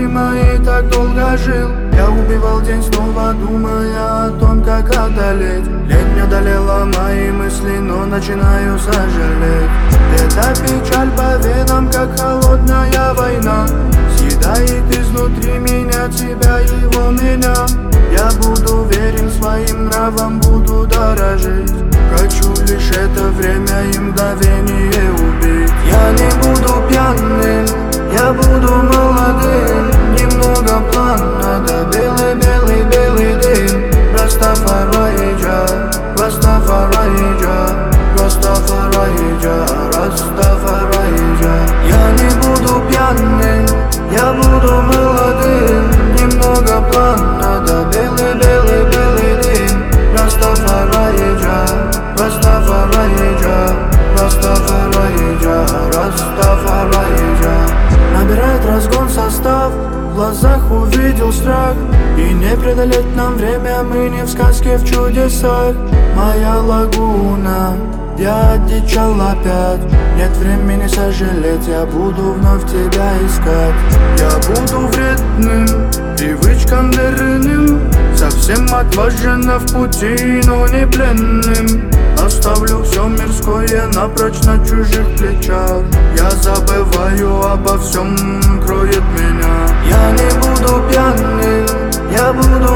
мысли мои так долго жил. Я убивал день снова, думая о том, как одолеть. Лень не одолела мои мысли, но начинаю сожалеть. Эта печаль по венам, как холодная война, съедает изнутри меня тебя, его меня. Я буду верен своим нравам, буду дорожить. Хочу лишь это время и мгновение убить. Я не буду пьяным, я буду молодым. Немного плана, да белый-белый-белый дым. Растафараиджа, Растафараиджа, Растафараиджа, Растафараиджа. Я не буду пьяным, я буду молодым. Немного плана, да белый-белый-белый дым. Растафараиджа, Растафараиджа, Растафараиджа, Растафараиджа. Набирает разгон состав, в глазах увидел страх. И не преодолеть нам время, мы не в сказке, в чудесах. Моя лагуна, я одичал опять. Нет времени сожалеть, я буду вновь тебя искать. Я буду вредным, привычкам верным, совсем отваженно в пути, но не пленным. Оставлю все мирское напрочь на чужих плечах. Я забываю обо всем, кроет меня. Я не буду пьяным, я буду